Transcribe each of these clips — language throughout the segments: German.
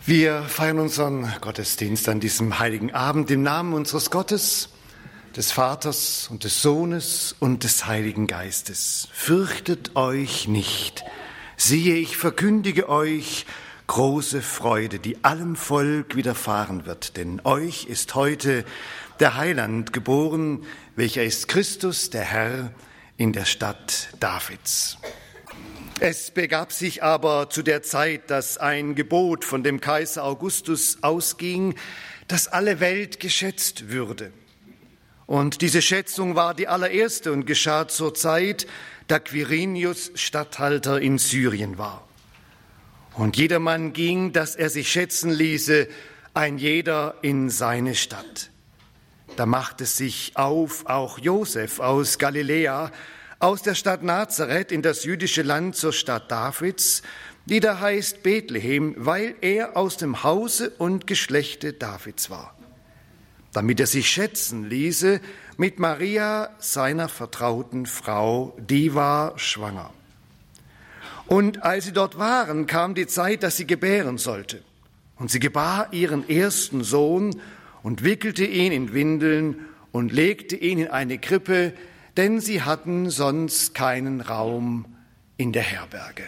Wir feiern unseren Gottesdienst an diesem heiligen Abend im Namen unseres Gottes, des Vaters und des Sohnes und des Heiligen Geistes. Fürchtet euch nicht. Siehe, ich verkündige euch große Freude, die allem Volk widerfahren wird. Denn euch ist heute der Heiland geboren, welcher ist Christus, der Herr, in der Stadt Davids. Es begab sich aber zu der Zeit, dass ein Gebot von dem Kaiser Augustus ausging, dass alle Welt geschätzt würde. Und diese Schätzung war die allererste und geschah zur Zeit, da Quirinius Statthalter in Syrien war. Und jedermann ging, dass er sich schätzen ließe, ein jeder in seine Stadt. Da machte sich auf auch Josef aus Galiläa, aus der Stadt Nazareth in das jüdische Land zur Stadt Davids, die da heißt Bethlehem, weil er aus dem Hause und Geschlechte Davids war, damit er sich schätzen ließe mit Maria, seiner vertrauten Frau, die war schwanger. Und als sie dort waren, kam die Zeit, dass sie gebären sollte. Und sie gebar ihren ersten Sohn und wickelte ihn in Windeln und legte ihn in eine Krippe, denn sie hatten sonst keinen Raum in der Herberge.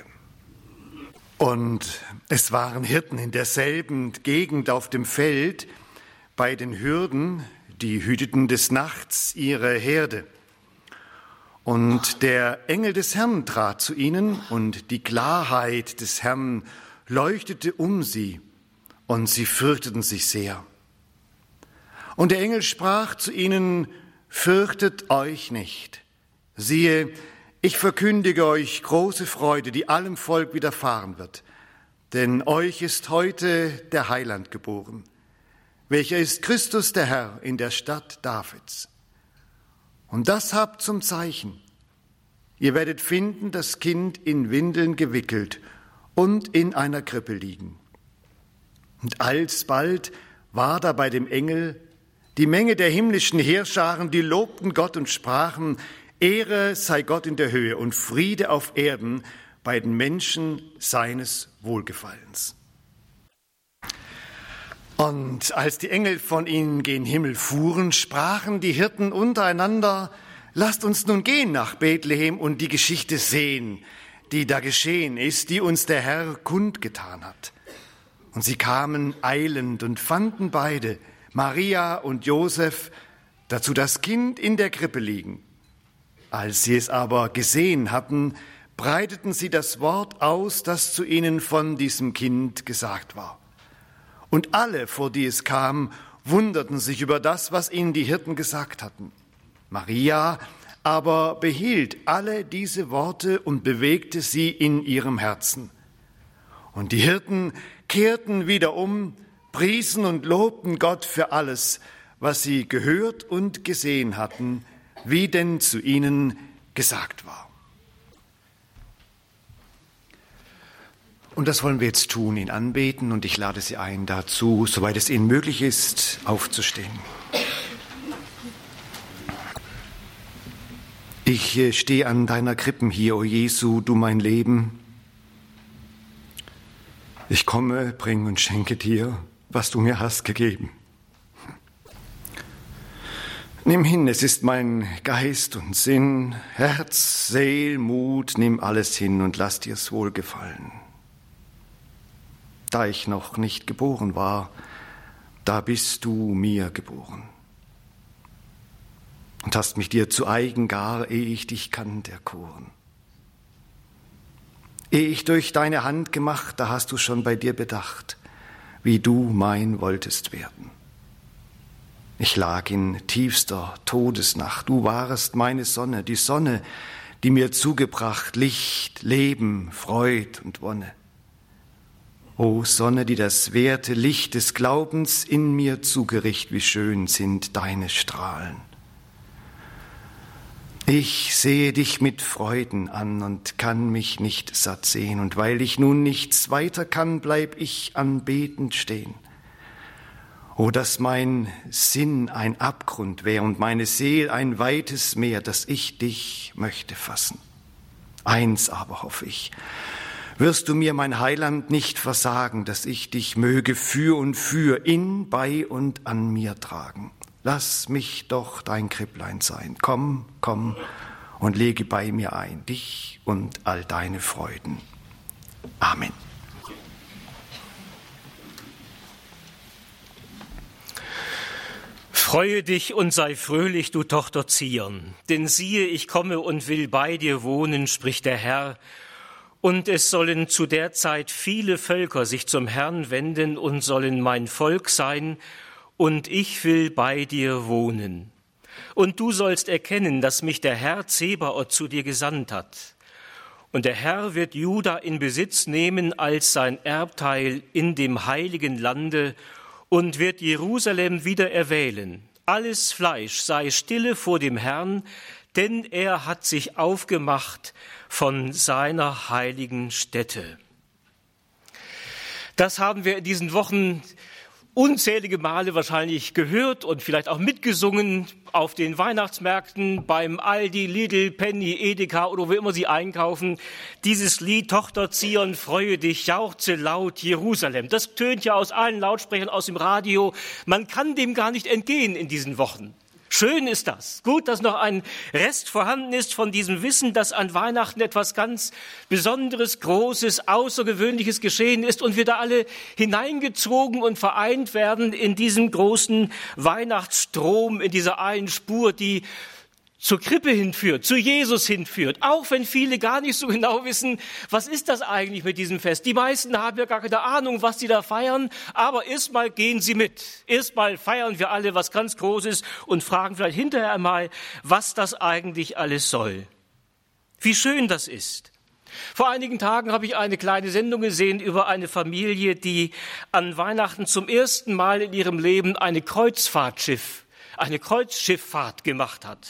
Und es waren Hirten in derselben Gegend auf dem Feld bei den Hürden, die hüteten des Nachts ihre Herde. Und der Engel des Herrn trat zu ihnen, und die Klarheit des Herrn leuchtete um sie, und sie fürchteten sich sehr. Und der Engel sprach zu ihnen: Fürchtet euch nicht. Siehe, ich verkündige euch große Freude, die allem Volk widerfahren wird. Denn euch ist heute der Heiland geboren, welcher ist Christus der Herr in der Stadt Davids. Und das habt zum Zeichen: Ihr werdet finden das Kind in Windeln gewickelt und in einer Krippe liegen. Und alsbald war da bei dem Engel die Menge der himmlischen Heerscharen, die lobten Gott und sprachen: Ehre sei Gott in der Höhe und Friede auf Erden bei den Menschen seines Wohlgefallens. Und als die Engel von ihnen gen Himmel fuhren, sprachen die Hirten untereinander: Lasst uns nun gehen nach Bethlehem und die Geschichte sehen, die da geschehen ist, die uns der Herr kundgetan hat. Und sie kamen eilend und fanden beide, Maria und Josef, dazu das Kind in der Krippe liegen. Als sie es aber gesehen hatten, breiteten sie das Wort aus, das zu ihnen von diesem Kind gesagt war. Und alle, vor die es kam, wunderten sich über das, was ihnen die Hirten gesagt hatten. Maria aber behielt alle diese Worte und bewegte sie in ihrem Herzen. Und die Hirten kehrten wieder um, priesen und lobten Gott für alles, was sie gehört und gesehen hatten, wie denn zu ihnen gesagt war. Und das wollen wir jetzt tun, ihn anbeten, und ich lade Sie ein dazu, soweit es Ihnen möglich ist, aufzustehen. Ich stehe an deiner Krippen hier, o Jesu, du mein Leben. Ich komme, bring und schenke dir, was du mir hast gegeben. Nimm hin, es ist mein Geist und Sinn, Herz, Seel, Mut, nimm alles hin und lass dir's wohlgefallen. Da ich noch nicht geboren war, da bist du mir geboren. Und hast mich dir zu eigen gar, ehe ich dich kannt, erkoren. Ehe ich durch deine Hand gemacht, da hast du schon bei dir bedacht, wie du mein wolltest werden. Ich lag in tiefster Todesnacht, du warest meine Sonne, die Sonne, die mir zugebracht Licht, Leben, Freud und Wonne. O Sonne, die das werte Licht des Glaubens in mir zugericht, wie schön sind deine Strahlen. Ich sehe dich mit Freuden an und kann mich nicht satt sehen, und weil ich nun nichts weiter kann, bleib ich anbetend stehen. O, dass mein Sinn ein Abgrund wär und meine Seel ein weites Meer, dass ich dich möchte fassen. Eins aber hoff ich, Wirst du mir, mein Heiland, nicht versagen, dass ich dich möge für und für in, bei und an mir tragen. Lass mich doch dein Kripplein sein. Komm, komm und lege bei mir ein, dich und all deine Freuden. Amen. Freue dich und sei fröhlich, du Tochter Zion, denn siehe, ich komme und will bei dir wohnen, spricht der Herr. Und es sollen zu der Zeit viele Völker sich zum Herrn wenden und sollen mein Volk sein, und ich will bei dir wohnen. Und du sollst erkennen, dass mich der Herr Zebaoth zu dir gesandt hat. Und der Herr wird Juda in Besitz nehmen als sein Erbteil in dem heiligen Lande und wird Jerusalem wieder erwählen. Alles Fleisch sei stille vor dem Herrn, denn er hat sich aufgemacht von seiner heiligen Stätte. Das haben wir in diesen Wochen unzählige Male wahrscheinlich gehört und vielleicht auch mitgesungen auf den Weihnachtsmärkten, beim Aldi, Lidl, Penny, Edeka oder wo immer Sie einkaufen. Dieses Lied, Tochter Zion, freue dich, jauchze laut Jerusalem. Das tönt ja aus allen Lautsprechern, aus dem Radio. Man kann dem gar nicht entgehen in diesen Wochen. Schön ist das. Gut, dass noch ein Rest vorhanden ist von diesem Wissen, dass an Weihnachten etwas ganz Besonderes, Großes, Außergewöhnliches geschehen ist und wir da alle hineingezogen und vereint werden in diesem großen Weihnachtsstrom, in dieser einen Spur, die zur Krippe hinführt, zu Jesus hinführt, auch wenn viele gar nicht so genau wissen, was ist das eigentlich mit diesem Fest. Die meisten haben ja gar keine Ahnung, was sie da feiern, aber erstmal gehen sie mit. Erstmal feiern wir alle was ganz Großes und fragen vielleicht hinterher einmal, was das eigentlich alles soll. Wie schön das ist. Vor einigen Tagen habe ich eine kleine Sendung gesehen über eine Familie, die an Weihnachten zum ersten Mal in ihrem Leben eine Kreuzschifffahrt gemacht hat.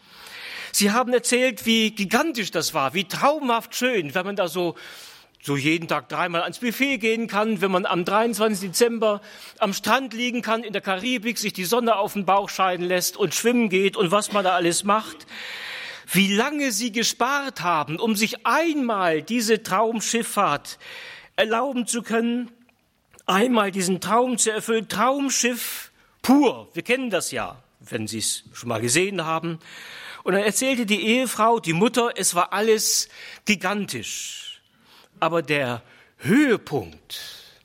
Sie haben erzählt, wie gigantisch das war, wie traumhaft schön, wenn man da so jeden Tag 3-mal ans Buffet gehen kann, wenn man am 23. Dezember am Strand liegen kann, in der Karibik, sich die Sonne auf den Bauch scheinen lässt und schwimmen geht und was man da alles macht. Wie lange sie gespart haben, um sich einmal diese Traumschifffahrt erlauben zu können, einmal diesen Traum zu erfüllen, Traumschiff pur. Wir kennen das ja, wenn Sie es schon mal gesehen haben. Und dann erzählte die Ehefrau, die Mutter, es war alles gigantisch. Aber der Höhepunkt,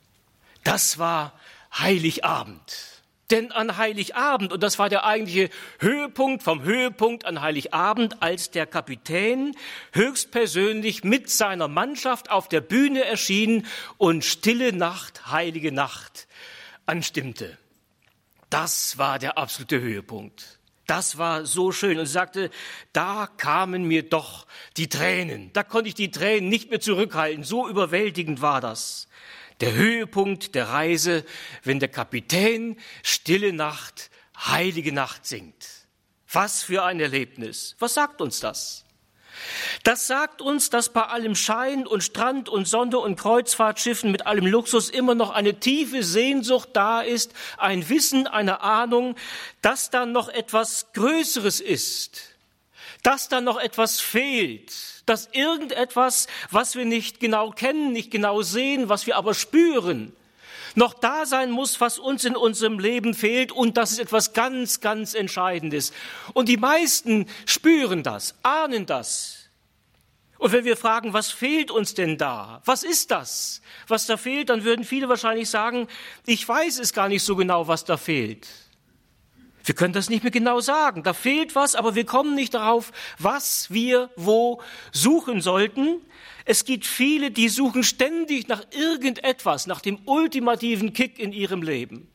das war Heiligabend. Denn an Heiligabend, und das war der eigentliche Höhepunkt vom Höhepunkt an Heiligabend, als der Kapitän höchstpersönlich mit seiner Mannschaft auf der Bühne erschien und Stille Nacht, heilige Nacht anstimmte. Das war der absolute Höhepunkt. Das war so schön. Und sie sagte, da kamen mir doch die Tränen. Da konnte ich die Tränen nicht mehr zurückhalten. So überwältigend war das. Der Höhepunkt der Reise, wenn der Kapitän Stille Nacht, heilige Nacht singt. Was für ein Erlebnis. Was sagt uns das? Das sagt uns, dass bei allem Schein und Strand und Sonne und Kreuzfahrtschiffen mit allem Luxus immer noch eine tiefe Sehnsucht da ist, ein Wissen, eine Ahnung, dass da noch etwas Größeres ist, dass da noch etwas fehlt, dass irgendetwas, was wir nicht genau kennen, nicht genau sehen, was wir aber spüren, noch da sein muss, was uns in unserem Leben fehlt, und das ist etwas ganz, ganz Entscheidendes. Und die meisten spüren das, ahnen das. Und wenn wir fragen, was fehlt uns denn da? Was ist das, was da fehlt? Dann würden viele wahrscheinlich sagen, ich weiß es gar nicht so genau, was da fehlt. Wir können das nicht mehr genau sagen. Da fehlt was, aber wir kommen nicht darauf, was wir wo suchen sollten. Es gibt viele, die suchen ständig nach irgendetwas, nach dem ultimativen Kick in ihrem Leben.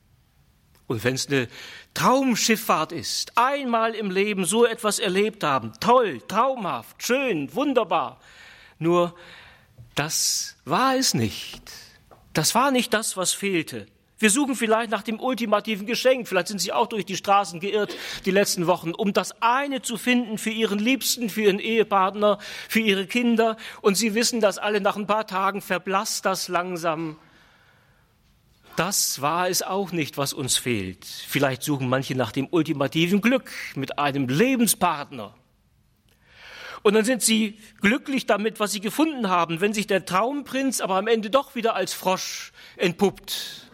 Und wenn es eine Traumschifffahrt ist, einmal im Leben so etwas erlebt haben, toll, traumhaft, schön, wunderbar. Nur, das war es nicht. Das war nicht das, was fehlte. Wir suchen vielleicht nach dem ultimativen Geschenk. Vielleicht sind Sie auch durch die Straßen geirrt die letzten Wochen, um das eine zu finden für Ihren Liebsten, für Ihren Ehepartner, für Ihre Kinder. Und Sie wissen, dass alle nach ein paar Tagen verblasst das langsam. Das war es auch nicht, was uns fehlt. Vielleicht suchen manche nach dem ultimativen Glück mit einem Lebenspartner. Und dann sind sie glücklich damit, was sie gefunden haben, wenn sich der Traumprinz aber am Ende doch wieder als Frosch entpuppt.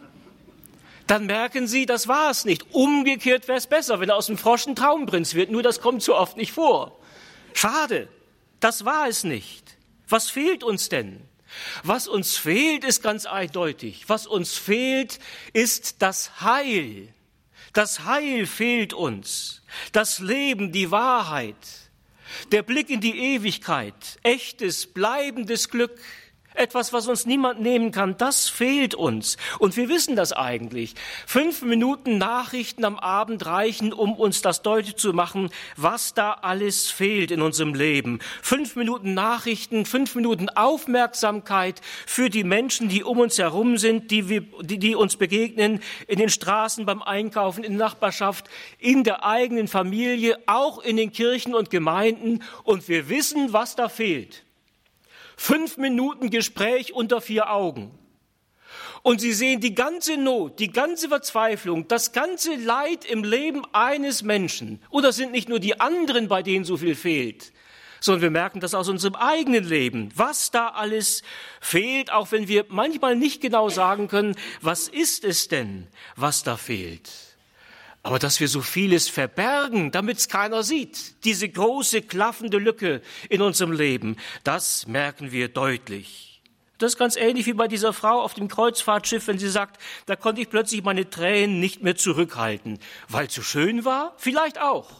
Dann merken sie, das war es nicht. Umgekehrt wäre es besser, wenn aus dem Frosch ein Traumprinz wird. Nur das kommt so oft nicht vor. Schade, das war es nicht. Was fehlt uns denn? Was uns fehlt, ist ganz eindeutig. Was uns fehlt, ist das Heil. Das Heil fehlt uns. Das Leben, die Wahrheit, der Blick in die Ewigkeit, echtes, bleibendes Glück. Etwas, was uns niemand nehmen kann, das fehlt uns. Und wir wissen das eigentlich. 5 Minuten Nachrichten am Abend reichen, um uns das deutlich zu machen, was da alles fehlt in unserem Leben. 5 Minuten Nachrichten, 5 Minuten Aufmerksamkeit für die Menschen, die um uns herum sind, die uns begegnen, in den Straßen, beim Einkaufen, in der Nachbarschaft, in der eigenen Familie, auch in den Kirchen und Gemeinden. Und wir wissen, was da fehlt. 5 Minuten Gespräch unter 4 Augen. Und Sie sehen die ganze Not, die ganze Verzweiflung, das ganze Leid im Leben eines Menschen. Und das sind nicht nur die anderen, bei denen so viel fehlt, sondern wir merken das aus unserem eigenen Leben, was da alles fehlt, auch wenn wir manchmal nicht genau sagen können, was ist es denn, was da fehlt. Aber dass wir so vieles verbergen, damit es keiner sieht, diese große, klaffende Lücke in unserem Leben, das merken wir deutlich. Das ist ganz ähnlich wie bei dieser Frau auf dem Kreuzfahrtschiff, wenn sie sagt, da konnte ich plötzlich meine Tränen nicht mehr zurückhalten. Weil es so schön war? Vielleicht auch.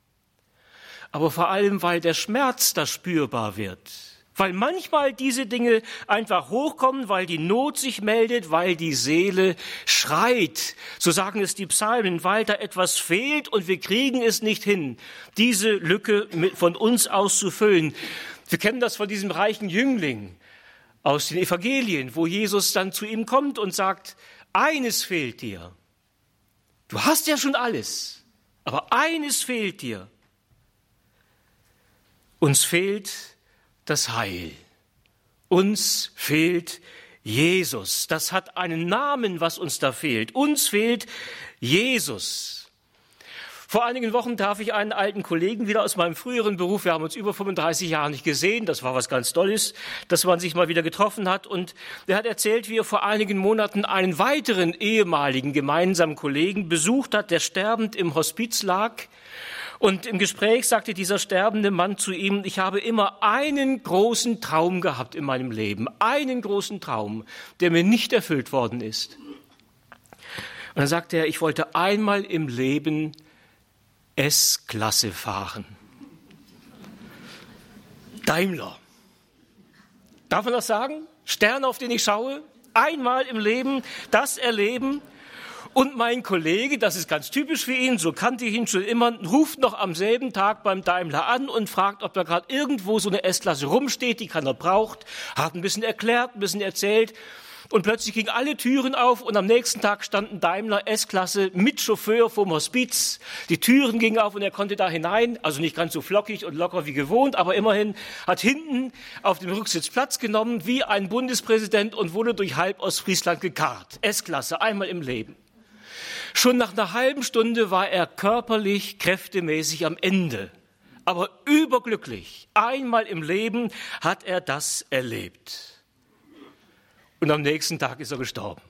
Aber vor allem, weil der Schmerz da spürbar wird. Weil manchmal diese Dinge einfach hochkommen, weil die Not sich meldet, weil die Seele schreit. So sagen es die Psalmen, weil da etwas fehlt und wir kriegen es nicht hin, diese Lücke von uns aus zu füllen. Wir kennen das von diesem reichen Jüngling aus den Evangelien, wo Jesus dann zu ihm kommt und sagt, eines fehlt dir. Du hast ja schon alles, aber eines fehlt dir. Uns fehlt das Heil. Uns fehlt Jesus. Das hat einen Namen, was uns da fehlt. Uns fehlt Jesus. Vor einigen Wochen traf ich einen alten Kollegen wieder aus meinem früheren Beruf. Wir haben uns über 35 Jahre nicht gesehen. Das war was ganz Tolles, dass man sich mal wieder getroffen hat. Und er hat erzählt, wie er vor einigen Monaten einen weiteren ehemaligen gemeinsamen Kollegen besucht hat, der sterbend im Hospiz lag. Und im Gespräch sagte dieser sterbende Mann zu ihm, ich habe immer einen großen Traum gehabt in meinem Leben, einen großen Traum, der mir nicht erfüllt worden ist. Und dann sagte er, ich wollte einmal im Leben S-Klasse fahren. Daimler. Darf man das sagen? Stern, auf den ich schaue, einmal im Leben das erleben. Und mein Kollege, das ist ganz typisch für ihn, so kannte ich ihn schon immer, ruft noch am selben Tag beim Daimler an und fragt, ob da gerade irgendwo so eine S-Klasse rumsteht, die keiner braucht, hat ein bisschen erklärt, ein bisschen erzählt. Und plötzlich gingen alle Türen auf und am nächsten Tag stand ein Daimler S-Klasse mit Chauffeur vom Hospiz. Die Türen gingen auf und er konnte da hinein, also nicht ganz so flockig und locker wie gewohnt, aber immerhin hat hinten auf dem Rücksitz Platz genommen wie ein Bundespräsident und wurde durch halb Ostfriesland gekarrt. S-Klasse, einmal im Leben. Schon nach einer halben Stunde war er körperlich, kräftemäßig am Ende, aber überglücklich. Einmal im Leben hat er das erlebt. Und am nächsten Tag ist er gestorben.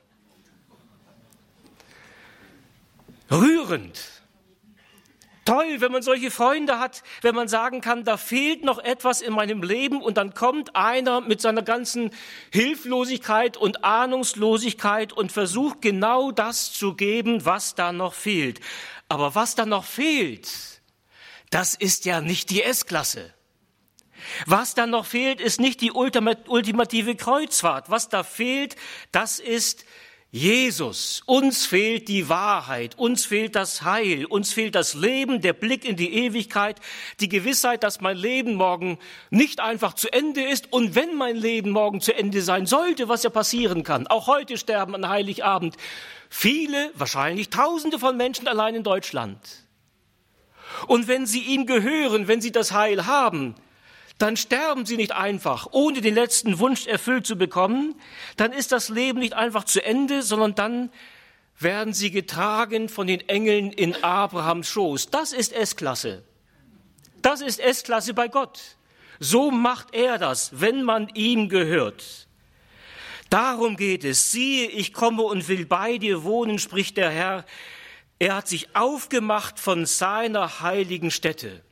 Rührend. Toll, wenn man solche Freunde hat, wenn man sagen kann, da fehlt noch etwas in meinem Leben und dann kommt einer mit seiner ganzen Hilflosigkeit und Ahnungslosigkeit und versucht genau das zu geben, was da noch fehlt. Aber was da noch fehlt, das ist ja nicht die S-Klasse. Was da noch fehlt, ist nicht die ultimative Kreuzfahrt. Was da fehlt, das ist Jesus. Uns fehlt die Wahrheit, uns fehlt das Heil, uns fehlt das Leben, der Blick in die Ewigkeit, die Gewissheit, dass mein Leben morgen nicht einfach zu Ende ist. Und wenn mein Leben morgen zu Ende sein sollte, was ja passieren kann, auch heute sterben an Heiligabend viele, wahrscheinlich Tausende von Menschen allein in Deutschland. Und wenn sie ihm gehören, wenn sie das Heil haben, dann sterben sie nicht einfach, ohne den letzten Wunsch erfüllt zu bekommen. Dann ist das Leben nicht einfach zu Ende, sondern dann werden sie getragen von den Engeln in Abrahams Schoß. Das ist S-Klasse. Das ist S-Klasse bei Gott. So macht er das, wenn man ihm gehört. Darum geht es. Siehe, ich komme und will bei dir wohnen, spricht der Herr. Er hat sich aufgemacht von seiner heiligen Stätte.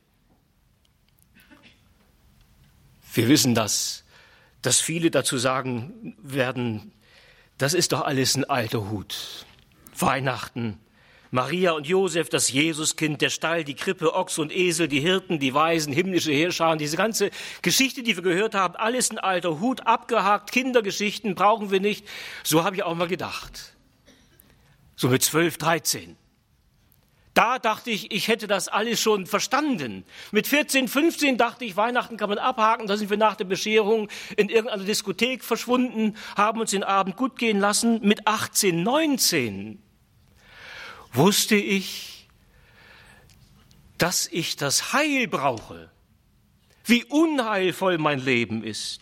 Wir wissen dass viele dazu sagen werden, das ist doch alles ein alter Hut. Weihnachten, Maria und Josef, das Jesuskind, der Stall, die Krippe, Ochs und Esel, die Hirten, die Weisen, himmlische Heerscharen, diese ganze Geschichte, die wir gehört haben, alles ein alter Hut, abgehakt, Kindergeschichten brauchen wir nicht. So habe ich auch mal gedacht. So mit 12, 13. Da dachte ich, ich hätte das alles schon verstanden. Mit 14, 15 dachte ich, Weihnachten kann man abhaken. Da sind wir nach der Bescherung in irgendeiner Diskothek verschwunden, haben uns den Abend gut gehen lassen. Mit 18, 19 wusste ich, dass ich das Heil brauche. Wie unheilvoll mein Leben ist.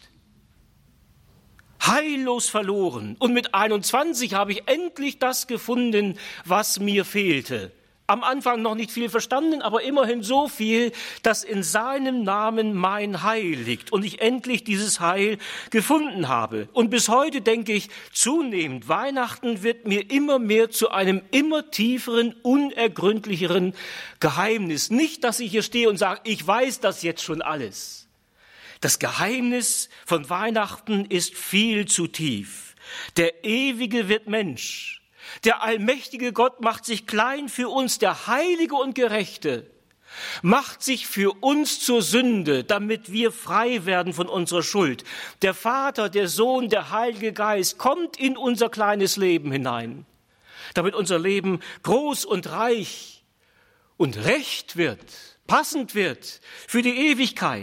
Heillos verloren. Und mit 21 habe ich endlich das gefunden, was mir fehlte. Am Anfang noch nicht viel verstanden, aber immerhin so viel, dass in seinem Namen mein Heil liegt und ich endlich dieses Heil gefunden habe. Und bis heute denke ich zunehmend, Weihnachten wird mir immer mehr zu einem immer tieferen, unergründlicheren Geheimnis. Nicht, dass ich hier stehe und sage, ich weiß das jetzt schon alles. Das Geheimnis von Weihnachten ist viel zu tief. Der Ewige wird Mensch. Der allmächtige Gott macht sich klein für uns, der Heilige und Gerechte macht sich für uns zur Sünde, damit wir frei werden von unserer Schuld. Der Vater, der Sohn, der Heilige Geist kommt in unser kleines Leben hinein, damit unser Leben groß und reich und recht wird, passend wird für die Ewigkeit.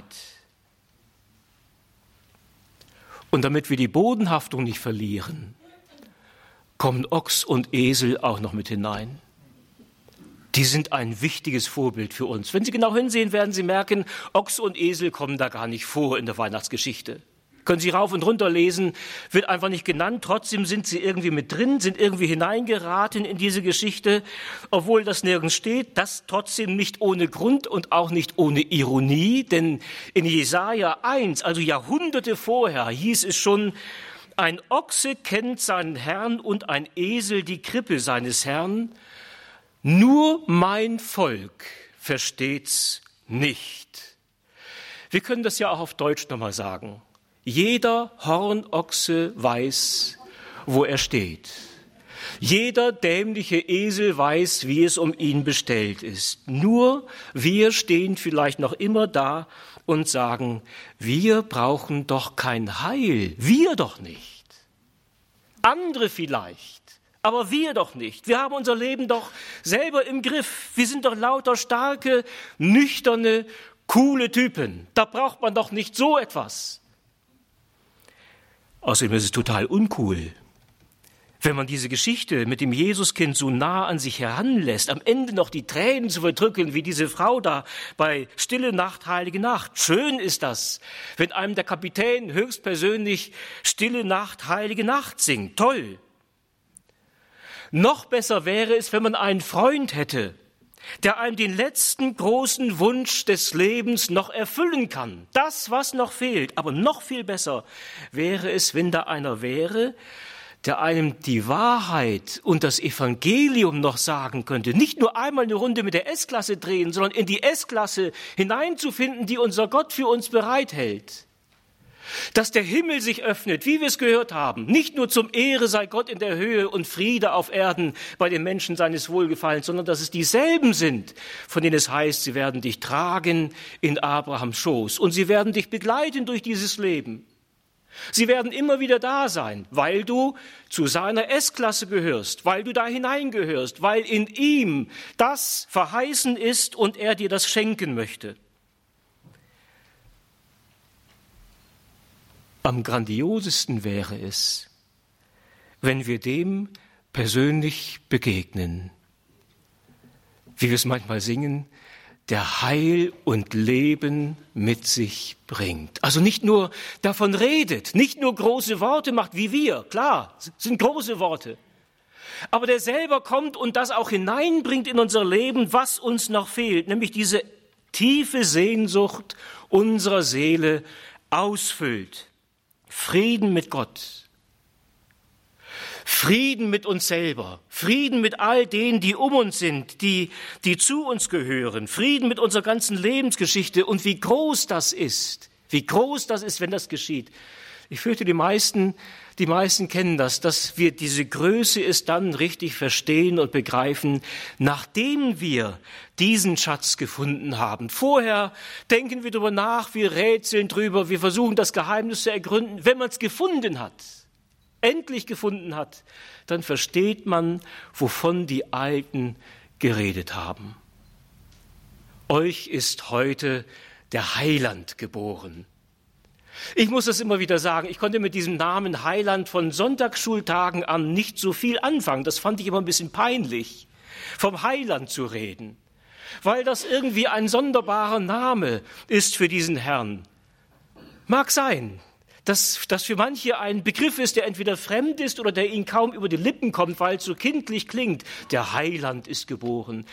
Und damit wir die Bodenhaftung nicht verlieren, kommen Ochs und Esel auch noch mit hinein. Die sind ein wichtiges Vorbild für uns. Wenn Sie genau hinsehen, werden Sie merken, Ochs und Esel kommen da gar nicht vor in der Weihnachtsgeschichte. Können Sie rauf und runter lesen, wird einfach nicht genannt. Trotzdem sind sie irgendwie mit drin, sind irgendwie hineingeraten in diese Geschichte, obwohl das nirgends steht. Das trotzdem nicht ohne Grund und auch nicht ohne Ironie, denn in Jesaja 1, also Jahrhunderte vorher, hieß es schon, ein Ochse kennt seinen Herrn und ein Esel die Krippe seines Herrn. Nur mein Volk versteht's nicht. Wir können das ja auch auf Deutsch nochmal sagen. Jeder Hornochse weiß, wo er steht. Jeder dämliche Esel weiß, wie es um ihn bestellt ist. Nur wir stehen vielleicht noch immer da und sagen, wir brauchen doch kein Heil, wir doch nicht. Andere vielleicht, aber wir doch nicht. Wir haben unser Leben doch selber im Griff. Wir sind doch lauter starke, nüchterne, coole Typen. Da braucht man doch nicht so etwas. Außerdem ist es total uncool, wenn man diese Geschichte mit dem Jesuskind so nah an sich heranlässt, am Ende noch die Tränen zu verdrücken, wie diese Frau da bei Stille Nacht, Heilige Nacht. Schön ist das, wenn einem der Kapitän höchstpersönlich Stille Nacht, Heilige Nacht singt. Toll. Noch besser wäre es, wenn man einen Freund hätte, der einem den letzten großen Wunsch des Lebens noch erfüllen kann. Das, was noch fehlt. Aber noch viel besser wäre es, wenn da einer wäre, der einem die Wahrheit und das Evangelium noch sagen könnte. Nicht nur einmal eine Runde mit der S-Klasse drehen, sondern in die S-Klasse hineinzufinden, die unser Gott für uns bereithält. Dass der Himmel sich öffnet, wie wir es gehört haben. Nicht nur zum Ehre sei Gott in der Höhe und Friede auf Erden bei den Menschen seines Wohlgefallens, sondern dass es dieselben sind, von denen es heißt, sie werden dich tragen in Abrahams Schoß und sie werden dich begleiten durch dieses Leben. Sie werden immer wieder da sein, weil du zu seiner S-Klasse gehörst, weil du da hineingehörst, weil in ihm das verheißen ist und er dir das schenken möchte. Am grandiosesten wäre es, wenn wir dem persönlich begegnen, wie wir es manchmal singen, der Heil und Leben mit sich bringt. Also nicht nur davon redet, nicht nur große Worte macht wie wir, klar, sind große Worte, aber der selber kommt und das auch hineinbringt in unser Leben, was uns noch fehlt, nämlich diese tiefe Sehnsucht unserer Seele ausfüllt. Frieden mit Gott. Frieden mit uns selber, Frieden mit all denen, die um uns sind, die zu uns gehören, Frieden mit unserer ganzen Lebensgeschichte und wie groß das ist, wenn das geschieht. Ich fürchte, die meisten kennen das, dass wir diese Größe es dann richtig verstehen und begreifen, nachdem wir diesen Schatz gefunden haben. Vorher denken wir darüber nach, wir rätseln drüber, wir versuchen das Geheimnis zu ergründen. Wenn man es gefunden hat, endlich gefunden hat, dann versteht man, wovon die Alten geredet haben. Euch ist heute der Heiland geboren. Ich muss das immer wieder sagen, ich konnte mit diesem Namen Heiland von Sonntagsschultagen an nicht so viel anfangen. Das fand ich immer ein bisschen peinlich, vom Heiland zu reden, weil das irgendwie ein sonderbarer Name ist für diesen Herrn. Mag sein, dass das für manche ein Begriff ist, der entweder fremd ist oder der ihnen kaum über die Lippen kommt, weil es so kindlich klingt. Der Heiland ist geboren.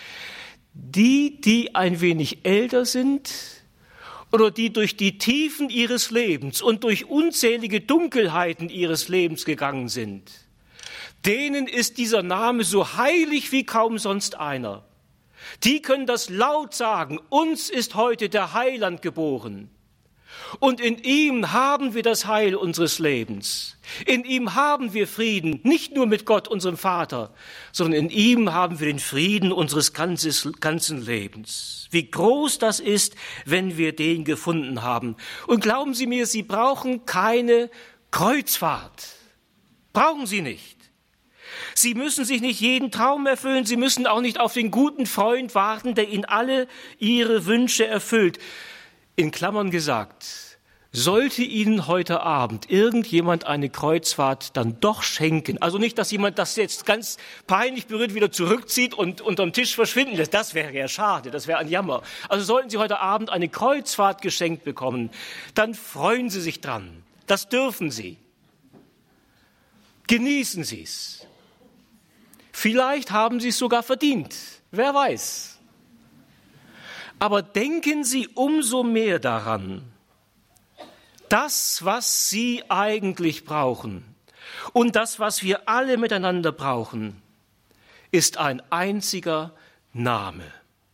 Die ein wenig älter sind oder die durch die Tiefen ihres Lebens und durch unzählige Dunkelheiten ihres Lebens gegangen sind, denen ist dieser Name so heilig wie kaum sonst einer. Die können das laut sagen, uns ist heute der Heiland geboren. Und in ihm haben wir das Heil unseres Lebens. In ihm haben wir Frieden, nicht nur mit Gott, unserem Vater, sondern in ihm haben wir den Frieden unseres ganzen Lebens. Wie groß das ist, wenn wir den gefunden haben. Und glauben Sie mir, Sie brauchen keine Kreuzfahrt. Brauchen Sie nicht. Sie müssen sich nicht jeden Traum erfüllen. Sie müssen auch nicht auf den guten Freund warten, der Ihnen alle Ihre Wünsche erfüllt. In Klammern gesagt, sollte Ihnen heute Abend irgendjemand eine Kreuzfahrt dann doch schenken, also nicht, dass jemand das jetzt ganz peinlich berührt wieder zurückzieht und unterm Tisch verschwinden lässt, das wäre ja schade, das wäre ein Jammer. Also sollten Sie heute Abend eine Kreuzfahrt geschenkt bekommen, dann freuen Sie sich dran. Das dürfen Sie. Genießen Sie es. Vielleicht haben Sie es sogar verdient, wer weiß. Aber denken Sie umso mehr daran, das, was Sie eigentlich brauchen und das, was wir alle miteinander brauchen, ist ein einziger Name.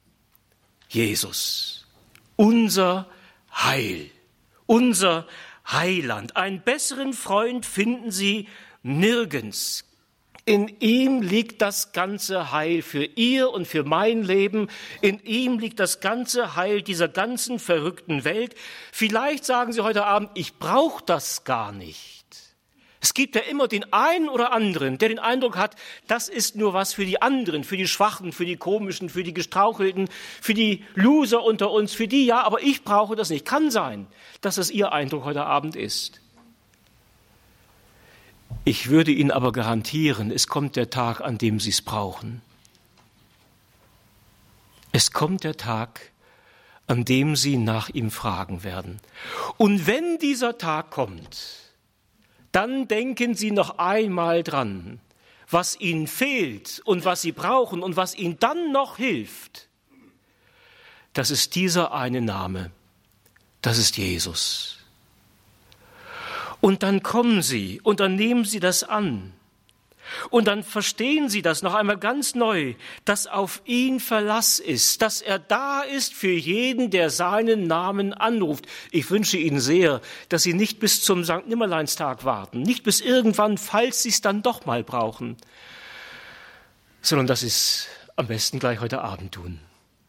Jesus, unser Heil, unser Heiland. Einen besseren Freund finden Sie nirgends. In ihm liegt das ganze Heil für Ihr und für mein Leben. In ihm liegt das ganze Heil dieser ganzen verrückten Welt. Vielleicht sagen Sie heute Abend, ich brauche das gar nicht. Es gibt ja immer den einen oder anderen, der den Eindruck hat, das ist nur was für die anderen, für die Schwachen, für die Komischen, für die Gestrauchelten, für die Loser unter uns, für die ja, aber ich brauche das nicht. Kann sein, dass das Ihr Eindruck heute Abend ist. Ich würde Ihnen aber garantieren, es kommt der Tag, an dem Sie es brauchen. Es kommt der Tag, an dem Sie nach ihm fragen werden. Und wenn dieser Tag kommt, dann denken Sie noch einmal dran, was Ihnen fehlt und was Sie brauchen und was Ihnen dann noch hilft. Das ist dieser eine Name, das ist Jesus. Und dann kommen Sie und dann nehmen Sie das an. Und dann verstehen Sie das noch einmal ganz neu, dass auf ihn Verlass ist, dass er da ist für jeden, der seinen Namen anruft. Ich wünsche Ihnen sehr, dass Sie nicht bis zum Sankt Nimmerleinstag warten, nicht bis irgendwann, falls Sie es dann doch mal brauchen, sondern dass Sie es am besten gleich heute Abend tun.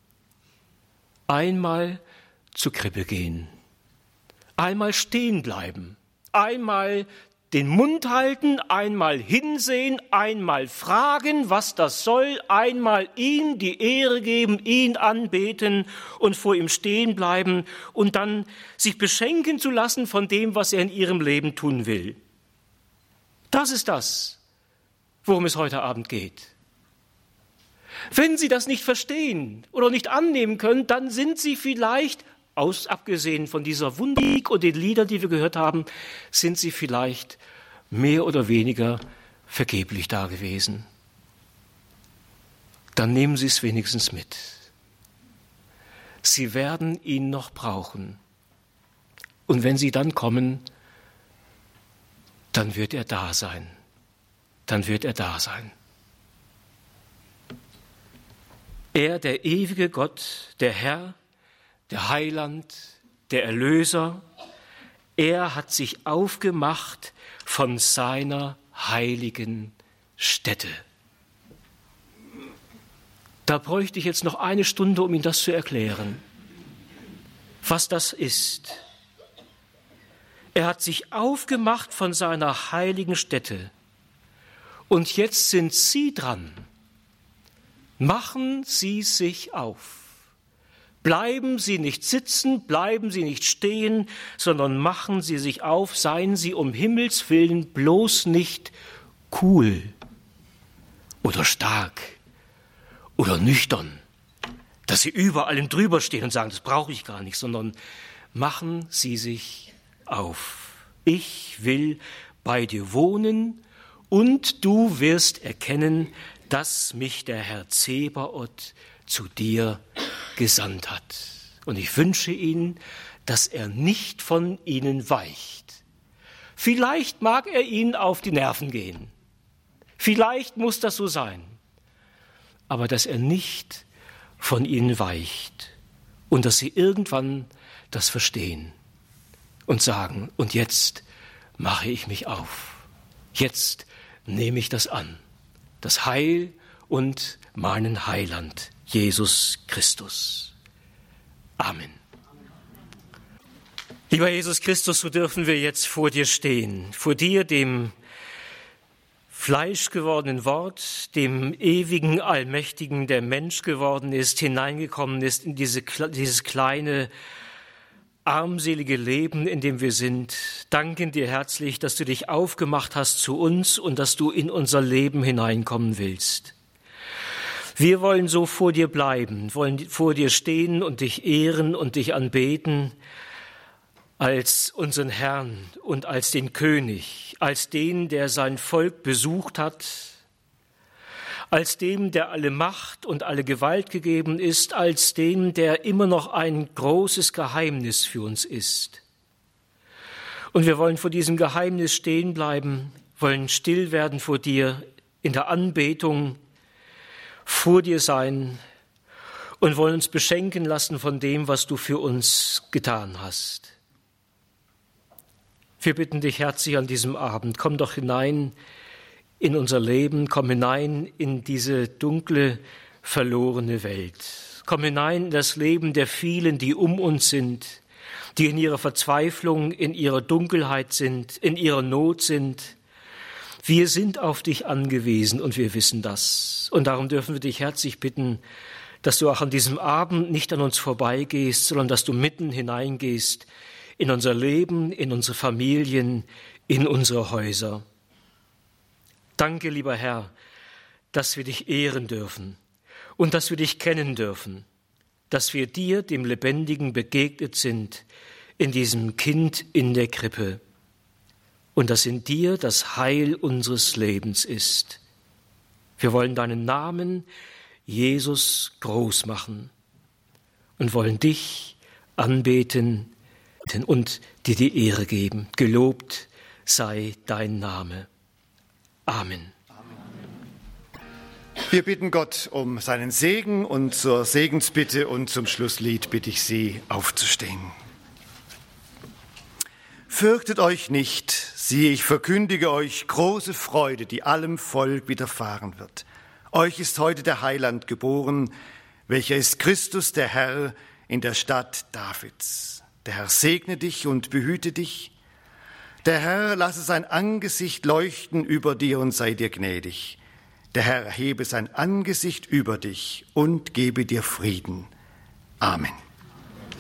Einmal zur Krippe gehen, einmal stehen bleiben, einmal den Mund halten, einmal hinsehen, einmal fragen, was das soll, einmal ihm die Ehre geben, ihn anbeten und vor ihm stehen bleiben und dann sich beschenken zu lassen von dem, was er in ihrem Leben tun will. Das ist das, worum es heute Abend geht. Wenn Sie das nicht verstehen oder nicht annehmen können, dann sind Sie vielleicht, abgesehen von dieser Wundermusik und den Liedern, die wir gehört haben, sind Sie vielleicht mehr oder weniger vergeblich da gewesen. Dann nehmen Sie es wenigstens mit. Sie werden ihn noch brauchen. Und wenn sie dann kommen, dann wird er da sein. Dann wird er da sein. Er, der ewige Gott, der Herr, der Heiland, der Erlöser, er hat sich aufgemacht von seiner heiligen Stätte. Da bräuchte ich jetzt noch eine Stunde, um Ihnen das zu erklären, was das ist. Er hat sich aufgemacht von seiner heiligen Stätte. Und jetzt sind Sie dran. Machen Sie sich auf. Bleiben Sie nicht sitzen, bleiben Sie nicht stehen, sondern machen Sie sich auf, seien Sie um Himmels willen bloß nicht cool oder stark oder nüchtern, dass Sie überall im Drüber stehen und sagen, das brauche ich gar nicht, sondern machen Sie sich auf. Ich will bei dir wohnen und du wirst erkennen, dass mich der Herr Zebaoth zu dir gesandt hat. Und ich wünsche Ihnen, dass er nicht von Ihnen weicht. Vielleicht mag er Ihnen auf die Nerven gehen. Vielleicht muss das so sein. Aber dass er nicht von Ihnen weicht und dass Sie irgendwann das verstehen und sagen, und jetzt mache ich mich auf. Jetzt nehme ich das an. Das Heil und meinen Heiland, Jesus Christus. Amen. Lieber Jesus Christus, so dürfen wir jetzt vor dir stehen, vor dir, dem fleischgewordenen Wort, dem ewigen, allmächtigen, der Mensch geworden ist, hineingekommen ist in dieses kleine, armselige Leben, in dem wir sind. Danken dir herzlich, dass du dich aufgemacht hast zu uns und dass du in unser Leben hineinkommen willst. Wir wollen so vor dir bleiben, wollen vor dir stehen und dich ehren und dich anbeten als unseren Herrn und als den König, als den, der sein Volk besucht hat, als dem, der alle Macht und alle Gewalt gegeben ist, als dem, der immer noch ein großes Geheimnis für uns ist. Und wir wollen vor diesem Geheimnis stehen bleiben, wollen still werden vor dir, in der Anbetung vor dir sein und wollen uns beschenken lassen von dem, was du für uns getan hast. Wir bitten dich herzlich an diesem Abend, komm doch hinein in unser Leben, komm hinein in diese dunkle, verlorene Welt. Komm hinein in das Leben der vielen, die um uns sind, die in ihrer Verzweiflung, in ihrer Dunkelheit sind, in ihrer Not sind. Wir sind auf dich angewiesen und wir wissen das. Und darum dürfen wir dich herzlich bitten, dass du auch an diesem Abend nicht an uns vorbeigehst, sondern dass du mitten hineingehst in unser Leben, in unsere Familien, in unsere Häuser. Danke, lieber Herr, dass wir dich ehren dürfen und dass wir dich kennen dürfen, dass wir dir, dem Lebendigen, begegnet sind in diesem Kind in der Krippe und dass in dir das Heil unseres Lebens ist. Wir wollen deinen Namen, Jesus, groß machen und wollen dich anbeten und dir die Ehre geben. Gelobt sei dein Name. Amen. Wir bitten Gott um seinen Segen und zur Segensbitte und zum Schlusslied bitte ich Sie aufzustehen. Fürchtet euch nicht, siehe, ich verkündige euch große Freude, die allem Volk widerfahren wird. Euch ist heute der Heiland geboren, welcher ist Christus der Herr in der Stadt Davids. Der Herr segne dich und behüte dich. Der Herr lasse sein Angesicht leuchten über dir und sei dir gnädig. Der Herr erhebe sein Angesicht über dich und gebe dir Frieden. Amen.